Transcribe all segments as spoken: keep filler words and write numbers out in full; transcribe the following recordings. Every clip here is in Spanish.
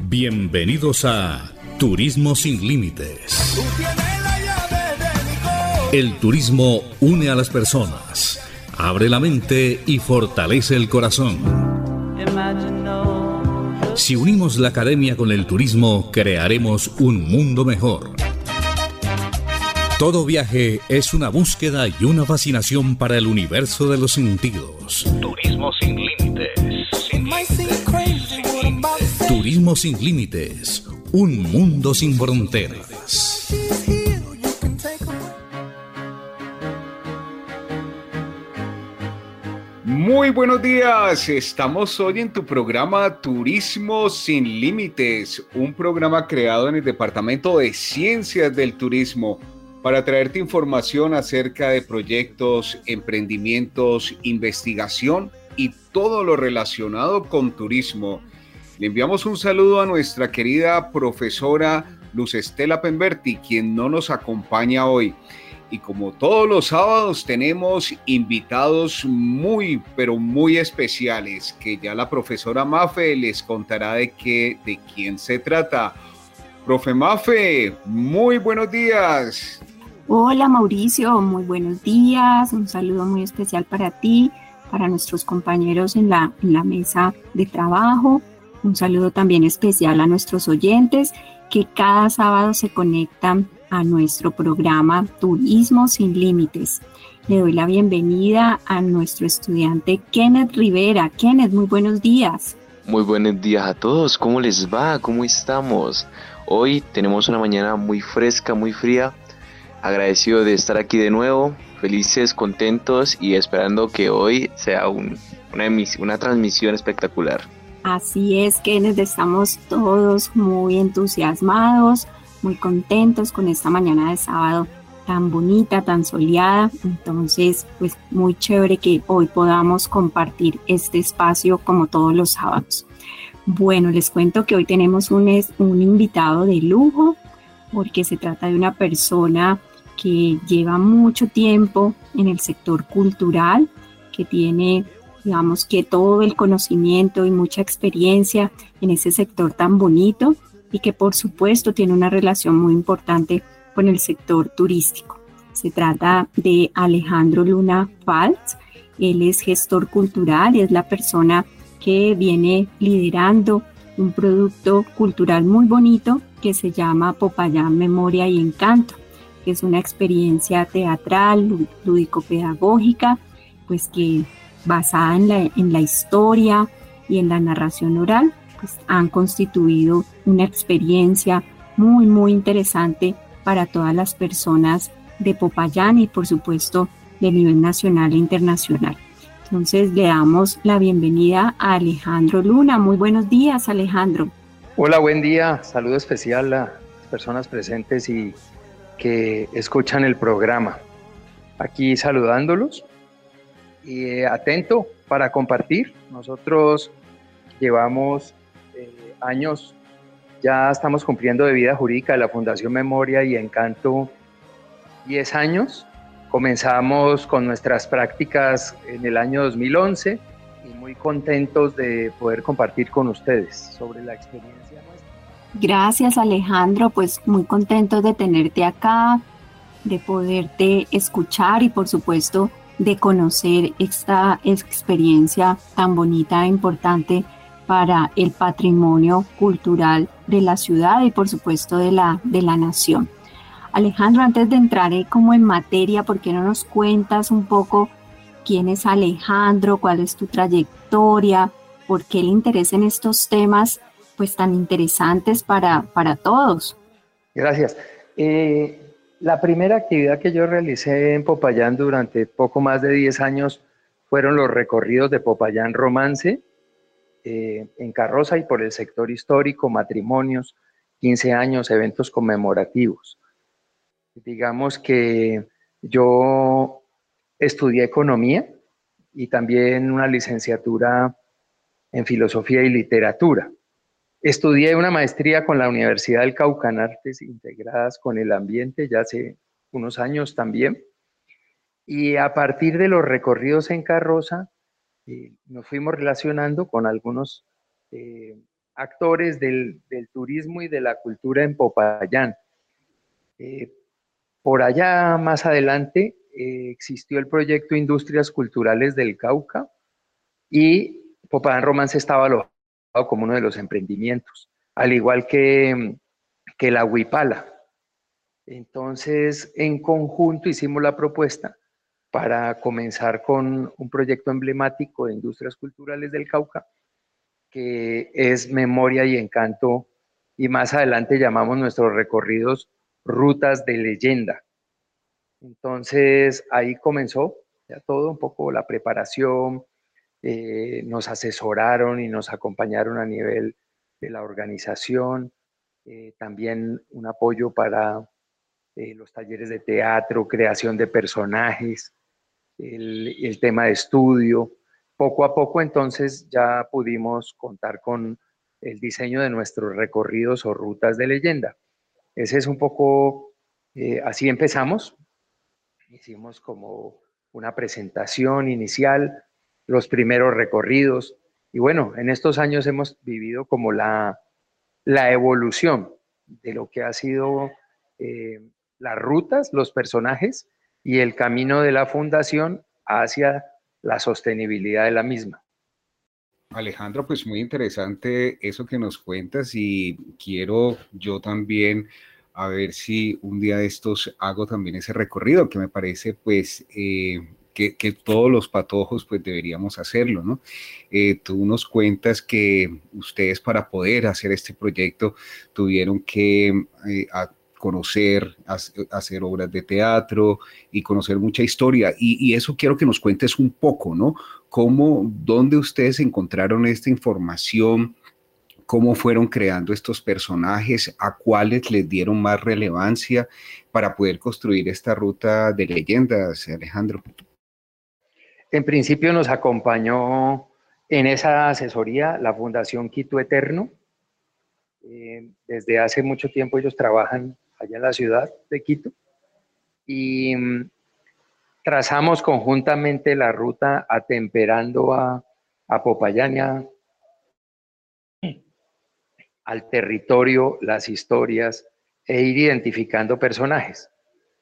Bienvenidos a Turismo Sin Límites. El turismo une a las personas, abre la mente y fortalece el corazón. Si unimos la academia con el turismo, crearemos un mundo mejor. Todo viaje es una búsqueda y una fascinación para el universo de los sentidos. Turismo sin límites. Sin límites. Turismo sin límites. Un mundo sin fronteras. Muy buenos días, estamos hoy en tu programa Turismo Sin Límites, un programa creado en el Departamento de Ciencias del Turismo para traerte información acerca de proyectos, emprendimientos, investigación y todo lo relacionado con turismo. Le enviamos un saludo a nuestra querida profesora Luz Estela Pemberti, quien no nos acompaña hoy. Y como todos los sábados tenemos invitados muy, pero muy especiales, que ya la profesora Mafe les contará de qué, de quién se trata. Profe Mafe, muy buenos días. Hola Mauricio, muy buenos días. Un saludo muy especial para ti, para nuestros compañeros en la, en la mesa de trabajo. Un saludo también especial a nuestros oyentes que cada sábado se conectan a nuestro programa Turismo Sin Límites. Le doy la bienvenida a nuestro estudiante Kenneth Rivera. Kenneth, muy buenos días. Muy buenos días a todos. ¿Cómo les va? ¿Cómo estamos? Hoy tenemos una mañana muy fresca, muy fría. Agradecido de estar aquí de nuevo, felices, contentos y esperando que hoy sea un, una, emis- una transmisión espectacular. Así es, Kenneth, estamos todos muy entusiasmados, muy contentos con esta mañana de sábado tan bonita, tan soleada. Entonces, pues muy chévere que hoy podamos compartir este espacio como todos los sábados. Bueno, les cuento que hoy tenemos un, un invitado de lujo porque se trata de una persona que lleva mucho tiempo en el sector cultural, que tiene, digamos que todo el conocimiento y mucha experiencia en ese sector tan bonito y que por supuesto tiene una relación muy importante con el sector turístico. Se trata de Alejandro Luna Falz. Él es gestor cultural y es la persona que viene liderando un producto cultural muy bonito que se llama Popayán Memoria y Encanto, que es una experiencia teatral, lúdico-pedagógica, pues que basada en la, en la historia y en la narración oral, pues han constituido una experiencia muy, muy interesante para todas las personas de Popayán y por supuesto de nivel nacional e internacional. Entonces le damos la bienvenida a Alejandro Luna. Muy buenos días, Alejandro. Hola, buen día. Saludo especial a las personas presentes y que escuchan el programa. Aquí saludándolos y eh, atento para compartir. Nosotros llevamos eh, años, ya estamos cumpliendo de vida jurídica de la Fundación Memoria y Encanto diez años. Comenzamos con nuestras prácticas en el año dos mil once y muy contentos de poder compartir con ustedes sobre la experiencia nuestra. Gracias, Alejandro, pues muy contentos de tenerte acá, de poderte escuchar y por supuesto de conocer esta experiencia tan bonita e importante para el patrimonio cultural de la ciudad y por supuesto de la, de la nación. Alejandro, antes de entrar eh, como en materia, ¿por qué no nos cuentas un poco quién es Alejandro, cuál es tu trayectoria, por qué el interés en estos temas pues tan interesantes para, para todos? Gracias. Eh, la primera actividad que yo realicé en Popayán durante poco más de diez años fueron los recorridos de Popayán Romance, eh, en carroza y por el sector histórico, matrimonios, quince años, eventos conmemorativos. Digamos que yo estudié economía y también una licenciatura en filosofía y literatura. Estudié una maestría con la Universidad del Cauca en Artes Integradas con el Ambiente ya hace unos años también. Y a partir de los recorridos en carroza, eh, nos fuimos relacionando con algunos eh, actores del, del turismo y de la cultura en Popayán. Eh, por allá más adelante eh, existió el proyecto Industrias Culturales del Cauca y Popayán Romance estaba alojado como uno de los emprendimientos, al igual que, que la Huipala. Entonces, en conjunto hicimos la propuesta para comenzar con un proyecto emblemático de Industrias Culturales del Cauca, que es Memoria y Encanto, y más adelante llamamos nuestros recorridos Rutas de Leyenda. Entonces, ahí comenzó ya todo, un poco la preparación, eh, nos asesoraron y nos acompañaron a nivel de la organización, eh, también un apoyo para eh, los talleres de teatro, creación de personajes, el, el tema de estudio. Poco a poco entonces ya pudimos contar con el diseño de nuestros recorridos o rutas de leyenda. Ese es un poco, eh, así empezamos. Hicimos como una presentación inicial, los primeros recorridos, y bueno, en estos años hemos vivido como la, la evolución de lo que ha sido eh, las rutas, los personajes y el camino de la fundación hacia la sostenibilidad de la misma. Alejandro, pues muy interesante eso que nos cuentas y quiero yo también a ver si un día de estos hago también ese recorrido, que me parece pues eh, que, que todos los patojos pues deberíamos hacerlo, ¿no? Eh, tú nos cuentas que ustedes para poder hacer este proyecto tuvieron que eh, a, conocer, hacer obras de teatro y conocer mucha historia. Y, y eso quiero que nos cuentes un poco, ¿no? ¿Cómo, dónde ustedes encontraron esta información? ¿Cómo fueron creando estos personajes? ¿A cuáles les dieron más relevancia para poder construir esta ruta de leyendas, Alejandro? En principio nos acompañó en esa asesoría la Fundación Quito Eterno. Eh, desde hace mucho tiempo ellos trabajan allá en la ciudad de Quito y um, trazamos conjuntamente la ruta atemperando a, a Popayán y a, al territorio, las historias e ir identificando personajes.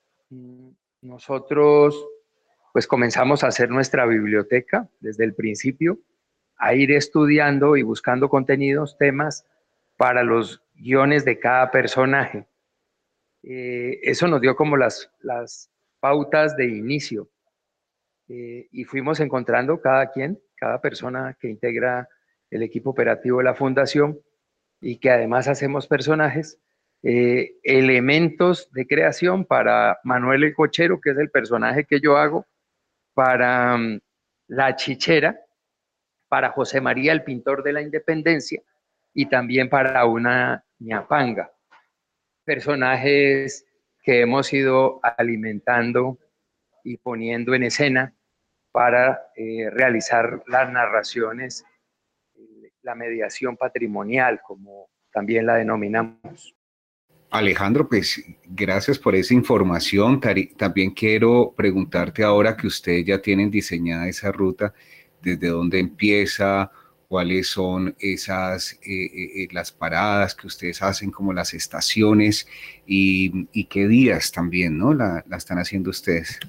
Nosotros pues comenzamos a hacer nuestra biblioteca desde el principio, a ir estudiando y buscando contenidos, temas para los guiones de cada personaje. Eh, eso nos dio como las, las pautas de inicio eh, y fuimos encontrando cada quien, cada persona que integra el equipo operativo de la fundación y que además hacemos personajes, eh, elementos de creación para Manuel el Cochero, que es el personaje que yo hago, para um, La Chichera, para José María, el pintor de la Independencia, y también para una ñapanga. Personajes que hemos ido alimentando y poniendo en escena para eh, realizar las narraciones, eh, la mediación patrimonial, como también la denominamos. Alejandro, pues gracias por esa información. También quiero preguntarte ahora que ustedes ya tienen diseñada esa ruta, ¿desde dónde empieza? ¿Cuáles son esas, eh, eh, las paradas que ustedes hacen, como las estaciones? Y, y qué días también, ¿no? La, la están haciendo ustedes.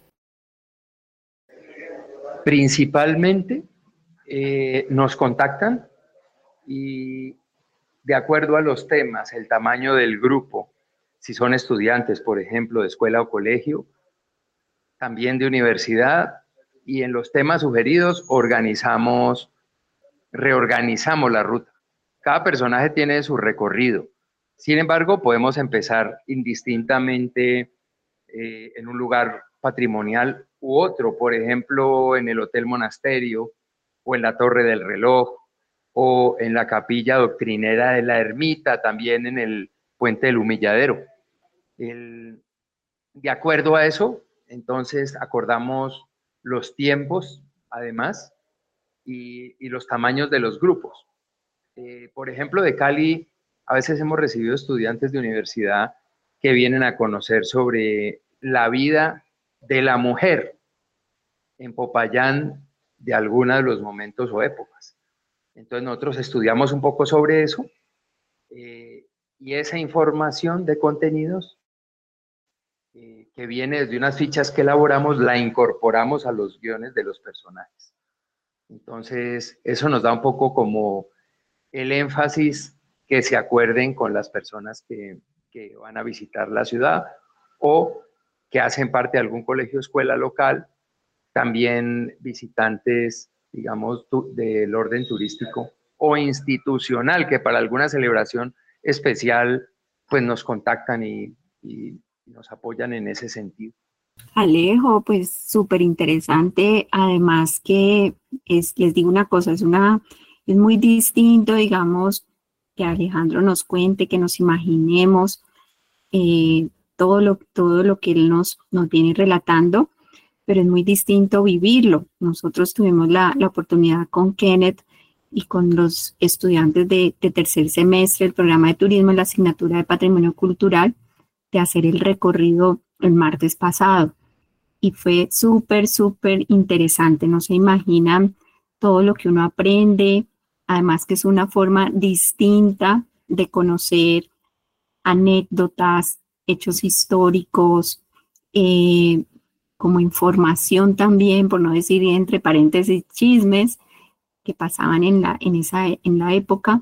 Principalmente eh, nos contactan y de acuerdo a los temas, el tamaño del grupo, si son estudiantes, por ejemplo, de escuela o colegio, también de universidad, y en los temas sugeridos organizamos, reorganizamos la ruta. Cada personaje tiene su recorrido. Sin embargo, podemos empezar indistintamente eh, en un lugar patrimonial u otro, por ejemplo, en el Hotel Monasterio o en la Torre del Reloj, o en la capilla doctrinera de la ermita, también en el puente del Humilladero. El, de acuerdo a eso, entonces acordamos los tiempos, además, y, y los tamaños de los grupos. Eh, por ejemplo, de Cali, a veces hemos recibido estudiantes de universidad que vienen a conocer sobre la vida de la mujer en Popayán de algunos de los momentos o épocas. Entonces nosotros estudiamos un poco sobre eso Eh, y esa información de contenidos eh, que viene desde unas fichas que elaboramos, la incorporamos a los guiones de los personajes. Entonces, eso nos da un poco como el énfasis que se acuerden con las personas que, que van a visitar la ciudad o que hacen parte de algún colegio o escuela local, también visitantes, digamos, tu, del orden turístico o institucional, que para alguna celebración especial, pues nos contactan y, y nos apoyan en ese sentido. Alejo, pues súper interesante, además que es, les digo una cosa, es, una, es muy distinto, digamos, que Alejandro nos cuente, que nos imaginemos eh, todo, lo, todo lo que él nos, nos viene relatando, pero es muy distinto vivirlo. Nosotros tuvimos la, la oportunidad con Kenneth y con los estudiantes de, de tercer semestre del programa de turismo en la asignatura de Patrimonio Cultural de hacer el recorrido el martes pasado. Y fue súper, súper interesante. No se imaginan todo lo que uno aprende. Además que es una forma distinta de conocer anécdotas, hechos históricos, eh, como información también, por no decir entre paréntesis chismes, que pasaban en la, en esa, en la época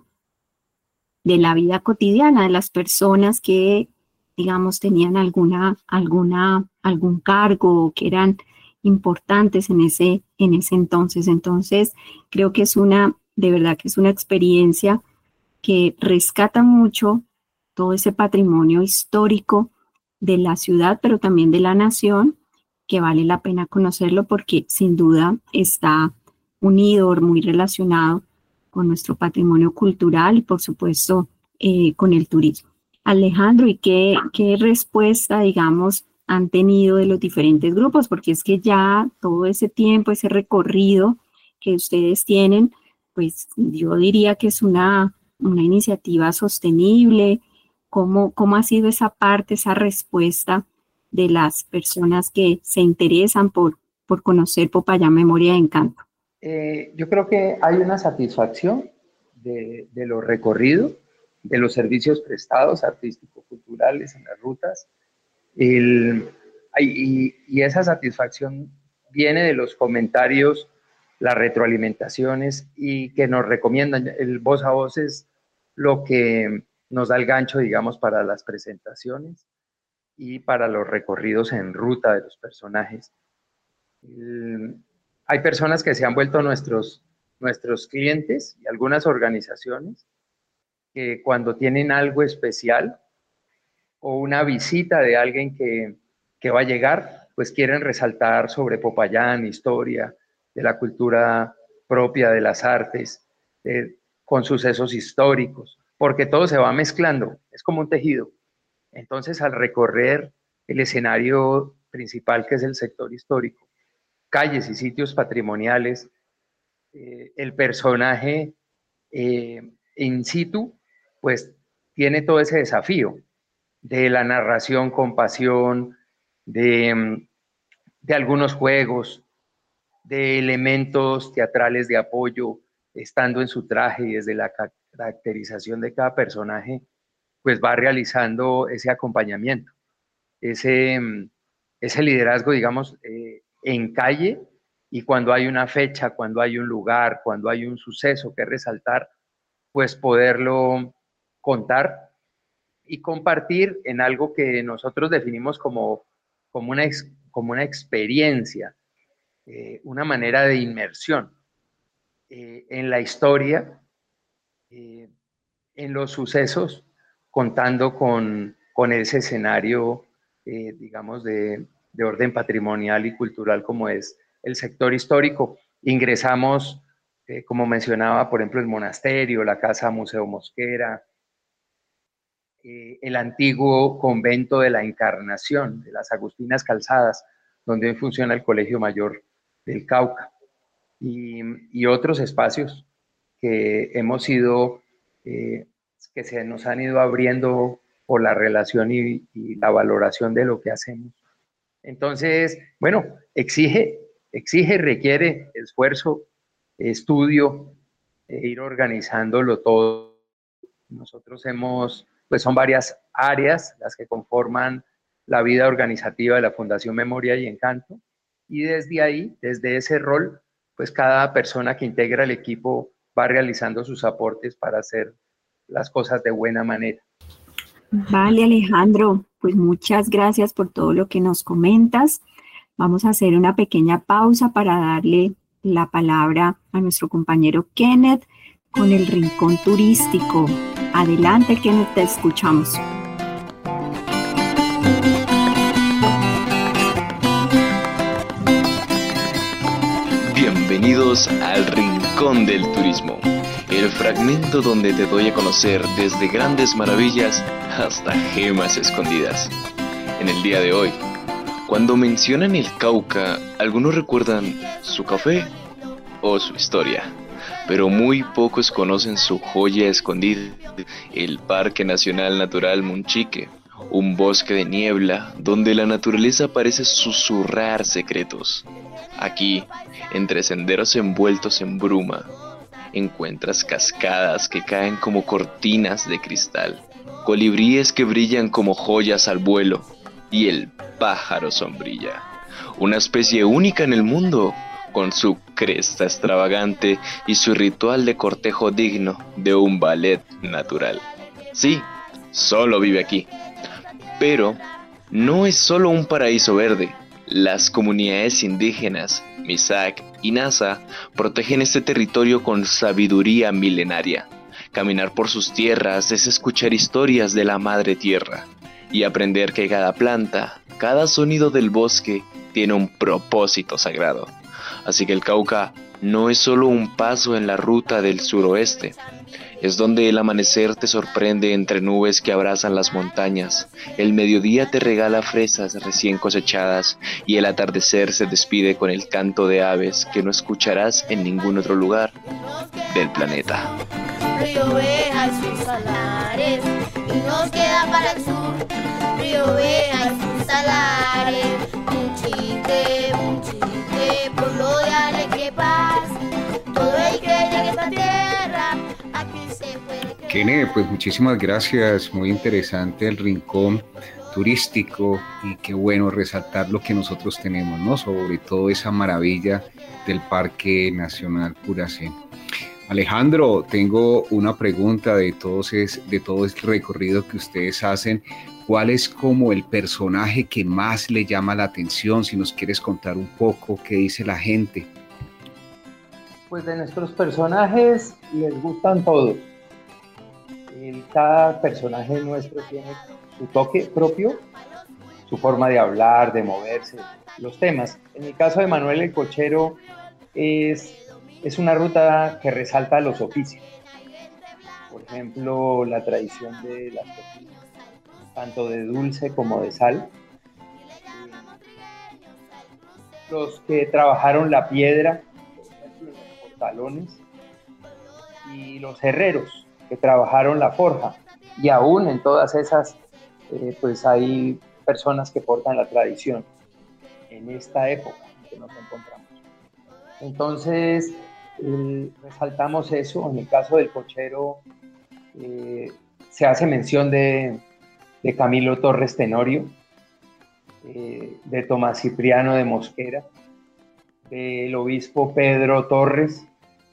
de la vida cotidiana de las personas que, digamos, tenían alguna, alguna, algún cargo o que eran importantes en ese, en ese entonces. Entonces, creo que es una, de verdad que es una experiencia que rescata mucho todo ese patrimonio histórico de la ciudad, pero también de la nación, que vale la pena conocerlo porque sin duda está unido, muy relacionado con nuestro patrimonio cultural y por supuesto eh, con el turismo. Alejandro, ¿y qué, qué respuesta, digamos, han tenido de los diferentes grupos? Porque es que ya todo ese tiempo, ese recorrido que ustedes tienen, pues yo diría que es una, una iniciativa sostenible. ¿Cómo, cómo ha sido esa parte, esa respuesta de las personas que se interesan por, por conocer Popayán Memoria de Encanto? Eh, yo creo que hay una satisfacción de, de lo recorrido, de los servicios prestados artístico-culturales en las rutas, el, y, y esa satisfacción viene de los comentarios, las retroalimentaciones y que nos recomiendan. El voz a voz es lo que nos da el gancho, digamos, para las presentaciones y para los recorridos en ruta de los personajes. El, hay personas que se han vuelto nuestros, nuestros clientes y algunas organizaciones que cuando tienen algo especial o una visita de alguien que, que va a llegar, pues quieren resaltar sobre Popayán, historia, de la cultura propia, de las artes, eh, con sucesos históricos, porque todo se va mezclando, es como un tejido. Entonces, al recorrer el escenario principal, que es el sector histórico, calles y sitios patrimoniales, eh, el personaje eh, in situ, pues tiene todo ese desafío de la narración con pasión, de, de algunos juegos, de elementos teatrales de apoyo, estando en su traje y desde la caracterización de cada personaje, pues va realizando ese acompañamiento, ese, ese liderazgo, digamos, eh, en calle, y cuando hay una fecha, cuando hay un lugar, cuando hay un suceso que resaltar, pues poderlo contar y compartir en algo que nosotros definimos como, como, una, ex, como una experiencia, eh, una manera de inmersión eh, en la historia, eh, en los sucesos, contando con, con ese escenario, eh, digamos, de, de orden patrimonial y cultural como es el sector histórico. Ingresamos, eh, como mencionaba, por ejemplo, el monasterio, la Casa Museo Mosquera, eh, el antiguo convento de la Encarnación, de las Agustinas Calzadas, donde hoy funciona el Colegio Mayor del Cauca, y, y otros espacios que hemos ido, eh, que se nos han ido abriendo por la relación y, y la valoración de lo que hacemos. Entonces, bueno, exige, exige, requiere esfuerzo, estudio, e ir organizándolo todo Nosotros hemos, pues son varias áreas las que conforman la vida organizativa de la Fundación Memoria y Encanto, y desde ahí, desde ese rol, pues cada persona que integra el equipo va realizando sus aportes para hacer las cosas de buena manera. Vale, Alejandro, pues muchas gracias por todo lo que nos comentas. Vamos a hacer una pequeña pausa para darle la palabra a nuestro compañero Kenneth con el Rincón Turístico. Adelante, Kenneth, te escuchamos. Bienvenidos al Rincón del Turismo, el fragmento donde te doy a conocer desde grandes maravillas hasta gemas escondidas. En el día de hoy, cuando mencionan el Cauca, algunos recuerdan su café o su historia, pero muy pocos conocen su joya escondida, el Parque Nacional Natural Monchique, un bosque de niebla donde la naturaleza parece susurrar secretos. Aquí, entre senderos envueltos en bruma, encuentras cascadas que caen como cortinas de cristal, colibríes que brillan como joyas al vuelo, y el pájaro sombrilla, una especie única en el mundo, con su cresta extravagante y su ritual de cortejo digno de un ballet natural. Sí, solo vive aquí. Pero no es solo un paraíso verde. Las comunidades indígenas, Misak y Nasa, protegen este territorio con sabiduría milenaria. Caminar por sus tierras es escuchar historias de la madre tierra y aprender que cada planta, cada sonido del bosque tiene un propósito sagrado. Así que el Cauca no es solo un paso en la ruta del suroeste, es donde el amanecer te sorprende entre nubes que abrazan las montañas, el mediodía te regala fresas recién cosechadas y el atardecer se despide con el canto de aves que no escucharás en ningún otro lugar del planeta. Río Beja y sus salares, y nos queda para el sur. Río Beja y sus salares, Monchique, Monchique, pueblo de alegre paz. Todo el que llega a esta tierra, aquí se puede quedar. Kenneth, pues muchísimas gracias, muy interesante el rincón turístico y qué bueno resaltar lo que nosotros tenemos, ¿no? Sobre todo esa maravilla del Parque Nacional Puracén. Alejandro, tengo una pregunta de, todos es, de todo el recorrido que ustedes hacen. ¿Cuál es como el personaje que más le llama la atención? Si nos quieres contar un poco qué dice la gente. Pues de nuestros personajes les gustan todos. El, cada personaje nuestro tiene su toque propio, su forma de hablar, de moverse, los temas. En el caso de Manuel el Cochero es... Es una ruta que resalta los oficios. Por ejemplo, la tradición de las tortillas, tanto de dulce como de sal. Los que trabajaron la piedra, por ejemplo, los portalones. Y los herreros, que trabajaron la forja. Y aún en todas esas, eh, pues hay personas que portan la tradición en esta época en que nos encontramos. Entonces, eh, resaltamos eso. En el caso del Cochero, eh, se hace mención de, de Camilo Torres Tenorio, eh, de Tomás Cipriano de Mosquera, del obispo Pedro Torres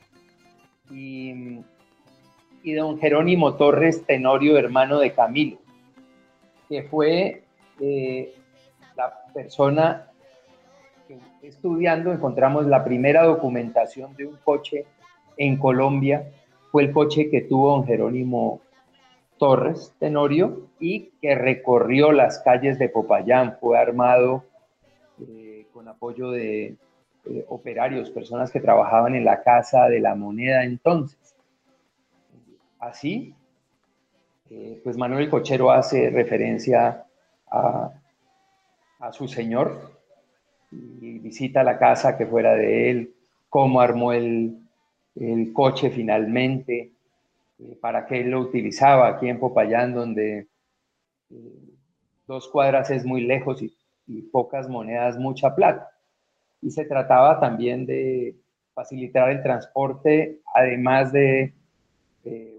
y, y don Jerónimo Torres Tenorio, hermano de Camilo, que fue eh, la persona... Estudiando encontramos la primera documentación de un coche en Colombia. Fue el coche que tuvo don Jerónimo Torres Tenorio y que recorrió las calles de Popayán. Fue armado eh, con apoyo de eh, operarios, personas que trabajaban en la Casa de la Moneda entonces. Así, eh, pues Manuel Cochero hace referencia a, a su señor, y visita la casa que fuera de él, cómo armó el, el coche finalmente, eh, para qué él lo utilizaba aquí en Popayán, donde eh, dos cuadras es muy lejos y, y pocas monedas, mucha plata. Y se trataba también de facilitar el transporte, además de eh,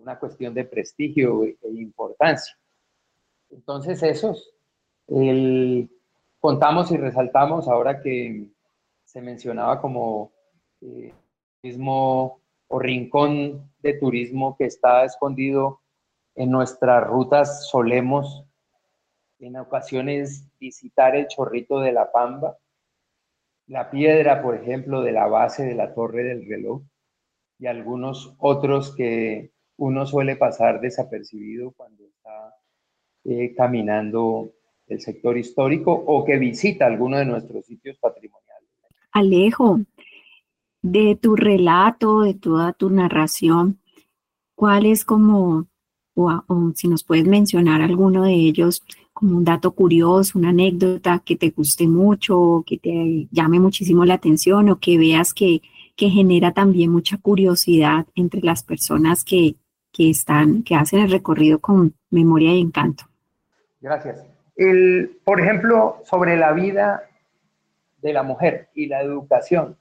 una cuestión de prestigio e importancia. Entonces esos, el, contamos y resaltamos ahora que se mencionaba como eh, turismo o rincón de turismo que está escondido en nuestras rutas. Solemos en ocasiones visitar el Chorrito de la Pamba, la piedra, por ejemplo, de la base de la Torre del Reloj y algunos otros que uno suele pasar desapercibido cuando está eh, caminando el sector histórico o que visita alguno de nuestros sitios patrimoniales. Alejo, de tu relato, de toda tu narración, ¿cuál es como, o, o si nos puedes mencionar alguno de ellos, como un dato curioso, una anécdota que te guste mucho, que te llame muchísimo la atención o que veas que, que genera también mucha curiosidad entre las personas que, que están, que hacen el recorrido con memoria y encanto? Gracias. El, por ejemplo, sobre la vida de la mujer y la educación.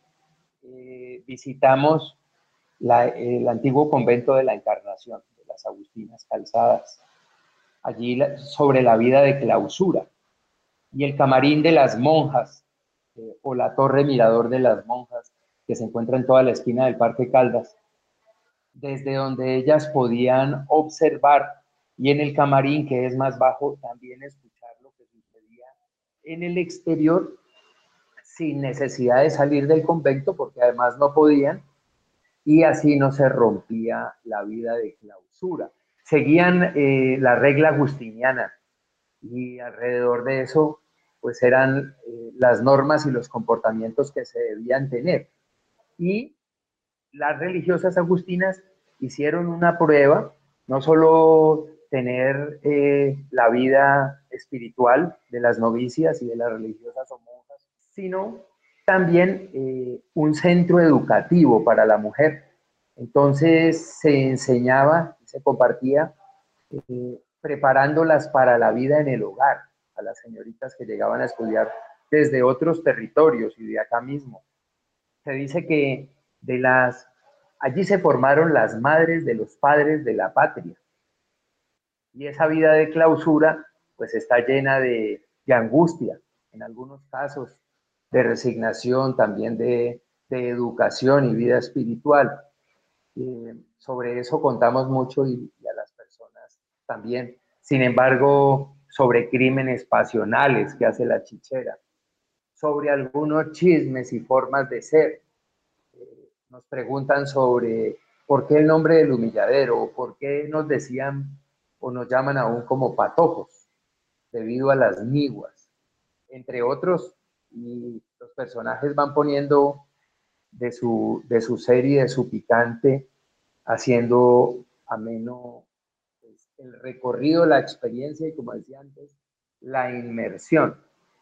Eh, visitamos la, el antiguo convento de la Encarnación, de las Agustinas Calzadas, allí la, sobre la vida de clausura, y el camarín de las monjas, eh, o la torre mirador de las monjas, que se encuentra en toda la esquina del Parque Caldas, desde donde ellas podían observar, y en el camarín, que es más bajo, también escuchar lo que sucedía en el exterior, sin necesidad de salir del convento, porque además no podían, y así no se rompía la vida de clausura. Seguían eh, la regla agustiniana, y alrededor de eso, pues eran eh, las normas y los comportamientos que se debían tener. Y las religiosas agustinas hicieron una prueba, no solo tener eh, la vida espiritual de las novicias y de las religiosas o monjas, sino también eh, un centro educativo para la mujer. Entonces se enseñaba, se compartía, eh, preparándolas para la vida en el hogar, a las señoritas que llegaban a estudiar desde otros territorios y de acá mismo. Se dice que de las, allí se formaron las madres de los padres de la patria. Y esa vida de clausura, pues está llena de, de angustia, en algunos casos, de resignación, también de, de educación y vida espiritual. Eh, sobre eso contamos mucho y, y a las personas también. Sin embargo, sobre crímenes pasionales que hace la chichera, sobre algunos chismes y formas de ser. Eh, nos preguntan sobre por qué el nombre del humilladero, o por qué nos decían o nos llaman aún como patojos, debido a las niguas, entre otros, y los personajes van poniendo de su, de su ser y de su picante, haciendo ameno pues, el recorrido, la experiencia y, como decía antes, la inmersión.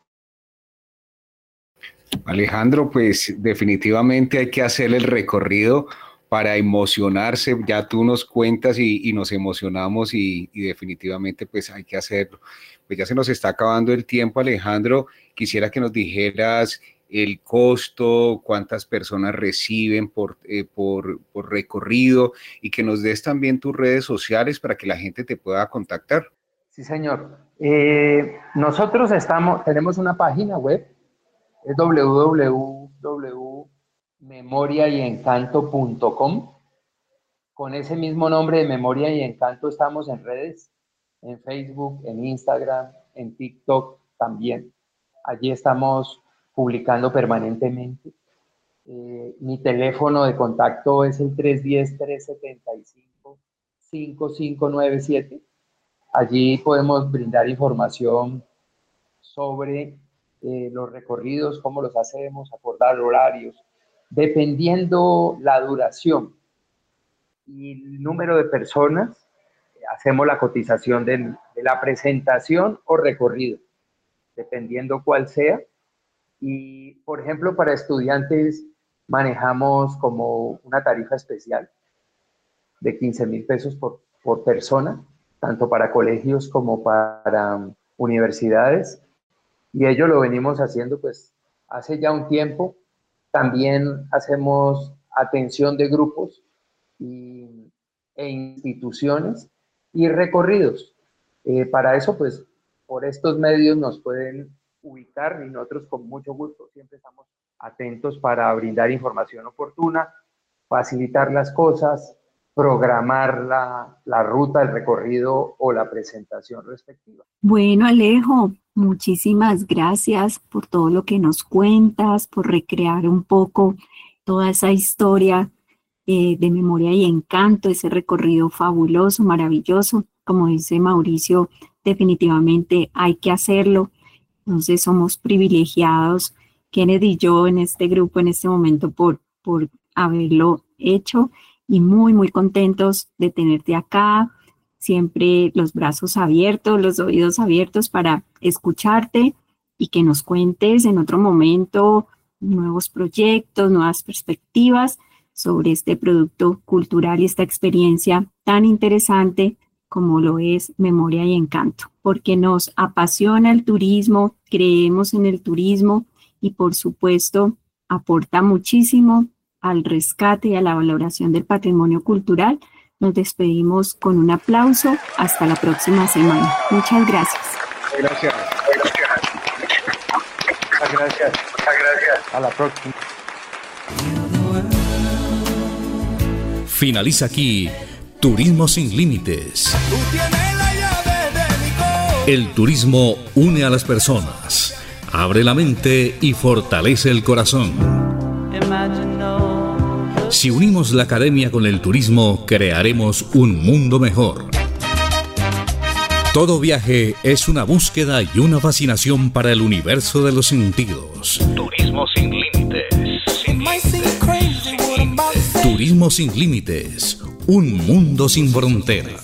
Alejandro, pues definitivamente hay que hacer el recorrido para emocionarse. Ya tú nos cuentas y, y nos emocionamos y, y definitivamente pues hay que hacerlo. Pues ya se nos está acabando el tiempo, Alejandro. Quisiera que nos dijeras el costo, cuántas personas reciben por, eh, por, por recorrido, y que nos des también tus redes sociales para que la gente te pueda contactar. Sí, señor. Eh, nosotros estamos, tenemos una página web, es doble u doble u doble u punto memoria y encanto punto com. Con ese mismo nombre de Memoria y Encanto estamos en redes, en Facebook, en Instagram, en TikTok también. Allí estamos publicando permanentemente. Eh, mi teléfono de contacto es el tres uno cero, tres siete cinco, cinco cinco nueve siete. Allí podemos brindar información sobre eh, los recorridos, cómo los hacemos, acordar horarios, dependiendo la duración y el número de personas, hacemos la cotización de, de la presentación o recorrido, dependiendo cuál sea. Y, por ejemplo, para estudiantes manejamos como una tarifa especial de quince mil pesos por, por persona, tanto para colegios como para um, universidades. Y ello lo venimos haciendo pues hace ya un tiempo. También hacemos atención de grupos y e instituciones y recorridos. Eh, para eso, pues, por estos medios nos pueden ubicar y nosotros con mucho gusto siempre estamos atentos para brindar información oportuna, facilitar las cosas, programar la, la ruta, el recorrido o la presentación respectiva. Bueno, Alejo, muchísimas gracias por todo lo que nos cuentas, por recrear un poco toda esa historia eh, de memoria y encanto, ese recorrido fabuloso, maravilloso. Como dice Mauricio, definitivamente hay que hacerlo. Entonces somos privilegiados, Kenneth y yo en este grupo, en este momento, por, por haberlo hecho y muy, muy contentos de tenerte acá. Siempre los brazos abiertos, los oídos abiertos para escucharte y que nos cuentes en otro momento nuevos proyectos, nuevas perspectivas sobre este producto cultural y esta experiencia tan interesante como lo es Memoria y Encanto, porque nos apasiona el turismo, creemos en el turismo y por supuesto aporta muchísimo al rescate y a la valoración del patrimonio cultural. Nos despedimos con un aplauso. Hasta la próxima semana. Muchas gracias. Gracias. Muchas gracias. Muchas gracias. A la próxima. Finaliza aquí Turismo sin Límites. El turismo une a las personas, abre la mente y fortalece el corazón. Si unimos la academia con el turismo, crearemos un mundo mejor. Todo viaje es una búsqueda y una fascinación para el universo de los sentidos. Turismo sin límites. Sin límites. Turismo sin límites. Un mundo sin fronteras.